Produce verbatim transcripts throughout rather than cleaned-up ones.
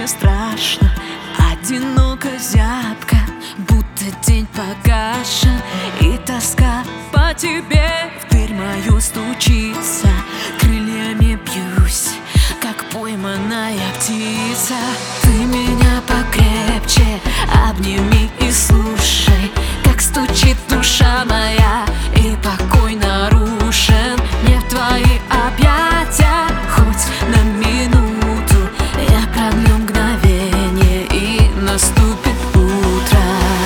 страшно, одиноко, зябко, будто день погашен, и тоска по тебе в дверь мою стучится. Крыльями бьюсь, как пойманная птица. Ты меня покрепче обними и слушай, как стучит душа моя, и покой нарушен. Мне в твои объятия хоть на минуту, я продлю мгновение, и наступит утро.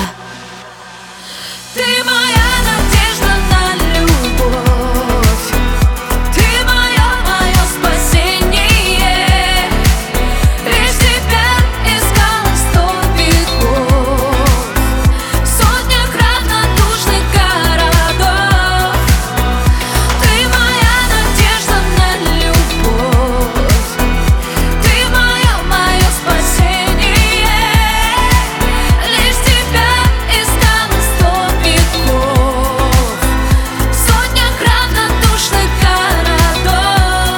Ты моя надежда на любовь, ты мое, мое спасение. Лишь тебя искала сто веков, в сотнях равнодушных городов. Ты моя надежда на любовь, ты мое, мое спасение. Лишь тебя искала сто веков, в сотнях равнодушных городов.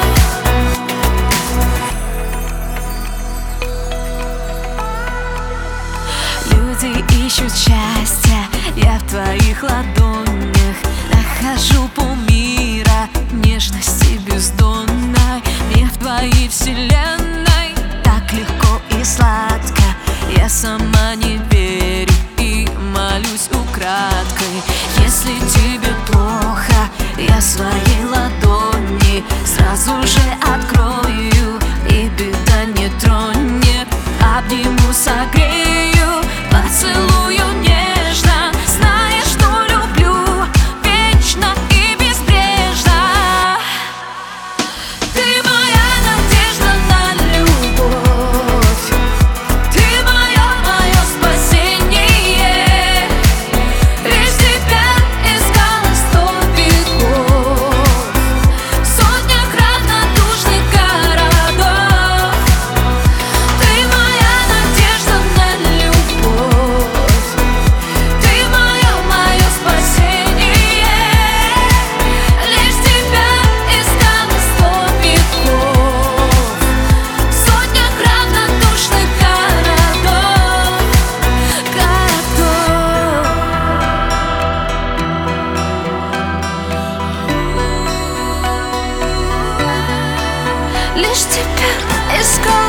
Люди ищут счастья, я в твоих ладонях нахожу полмира нежности бездонной. Мне в твоей вселенной так легко и сладко, я сама не верю и молюсь украдкой. Если тебе плохо, я свои ладони сразу же открою, и беда не тронет. Обниму, согрею, поцелую нежно, зная, что люблю вечно и безбрежно. Ты моя надежда на любовь, ты мое, мое спасение. Лишь тебя искала сто веков, в сотнях равнодушных городов. Ты моя надежда на любовь, ты мое, мое спасение. Лишь тебя искала сто веков, в сотнях равнодушных городов, городов. Лишь тебя искала.